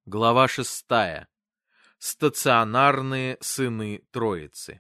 Глава 6. Стационарные сыны Троицы.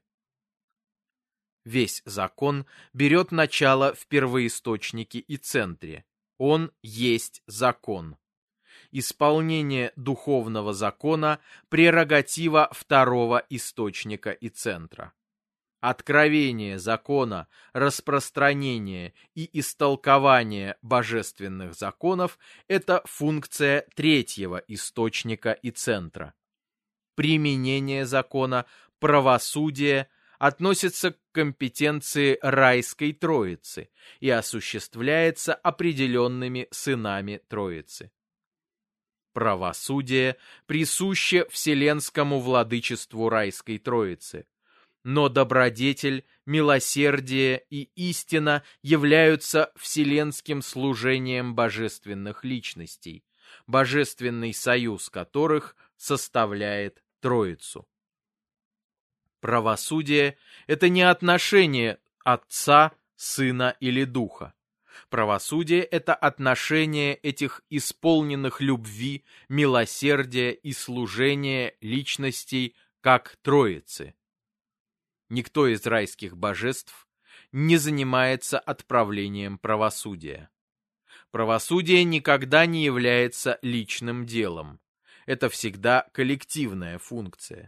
Весь закон берет начало в первоисточнике и центре. Он есть закон. Исполнение духовного закона – прерогатива второго источника и центра. Откровение закона, распространение и истолкование божественных законов – это функция третьего источника и центра. Применение закона, правосудие относится к компетенции райской Троицы и осуществляется определенными сынами Троицы. Правосудие присуще вселенскому владычеству райской Троицы, но добродетель, милосердие и истина являются вселенским служением божественных личностей, божественный союз которых составляет Троицу. Правосудие – это не отношение Отца, Сына или Духа. Правосудие – это отношение этих исполненных любви, милосердия и служения личностей как Троицы. Никто из райских божеств не занимается отправлением правосудия. Правосудие никогда не является личным делом. Это всегда коллективная функция.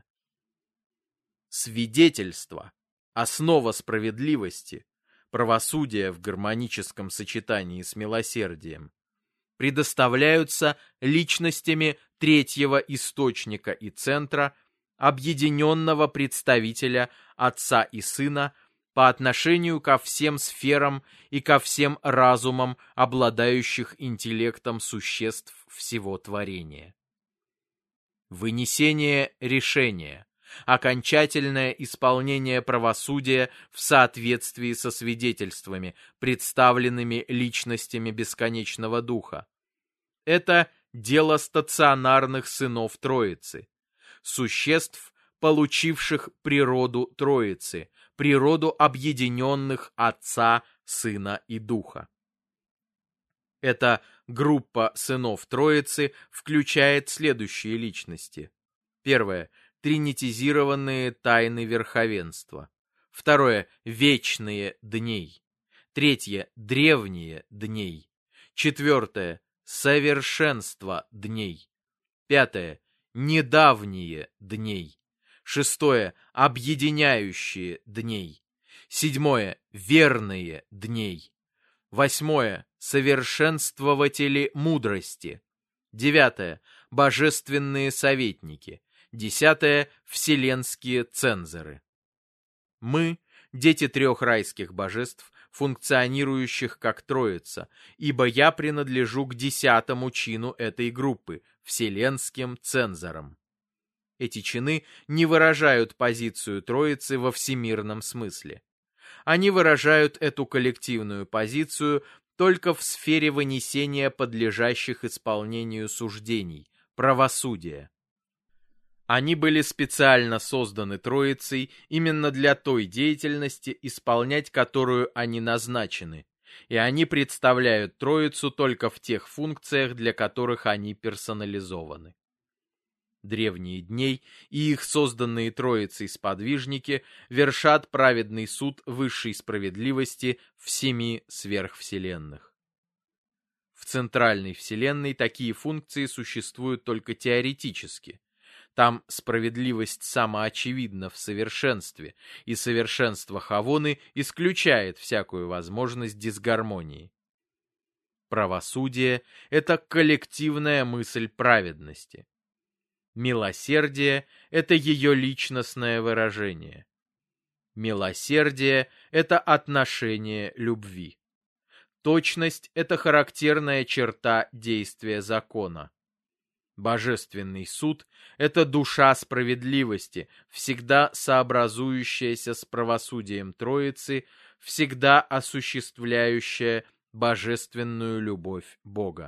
Свидетельство – основа справедливости, правосудия в гармоническом сочетании с милосердием, предоставляются личностями третьего источника и центра, объединенного представителя Отца и Сына по отношению ко всем сферам и ко всем разумам, обладающих интеллектом существ всего творения. Вынесение решения, окончательное исполнение правосудия в соответствии со свидетельствами, представленными личностями бесконечного Духа. Это дело стационарных сынов Троицы, существ, получивших природу Троицы, природу объединенных Отца, Сына и Духа. Эта группа сынов Троицы включает следующие личности. Первое – тринитизированные тайны верховенства. Второе – вечные дней. Третье – древние дней. Четвертое – совершенство дней. Пятое – недавние дней. Шестое – объединяющие дней. Седьмое – верные дней. Восьмое – совершенствователи мудрости. Девятое – божественные советники. Десятое – вселенские цензоры. Мы – дети трех райских божеств, функционирующих как Троица, ибо я принадлежу к 10-му чину этой группы – вселенским цензорам. Эти чины не выражают позицию Троицы во всемирном смысле. Они выражают эту коллективную позицию только в сфере вынесения подлежащих исполнению суждений, правосудия. Они были специально созданы Троицей именно для той деятельности, исполнять которую они назначены, и они представляют Троицу только в тех функциях, для которых они персонализованы. Древние дней и их созданные Троицей сподвижники вершат праведный суд высшей справедливости в 7 сверхвселенных. В центральной вселенной такие функции существуют только теоретически. Там справедливость самоочевидна в совершенстве, и совершенство Хавоны исключает всякую возможность дисгармонии. Правосудие – это коллективная мысль праведности. Милосердие – это ее личностное выражение. Милосердие – это отношение любви. Точность – это характерная черта действия закона. Божественный суд – это душа справедливости, всегда сообразующаяся с правосудием Троицы, всегда осуществляющая божественную любовь Бога.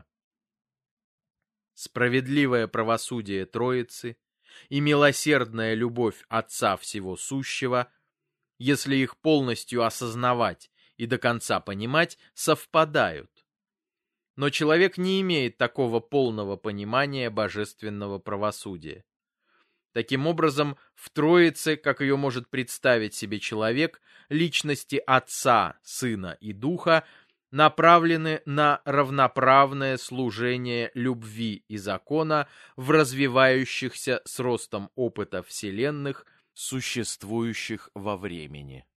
Справедливое правосудие Троицы и милосердная любовь Отца Всего Сущего, если их полностью осознавать и до конца понимать, совпадают. Но человек не имеет такого полного понимания божественного правосудия. Таким образом, в Троице, как ее может представить себе человек, личности Отца, Сына и Духа направлены на равноправное служение любви и закона в развивающихся с ростом опыта вселенных, существующих во времени.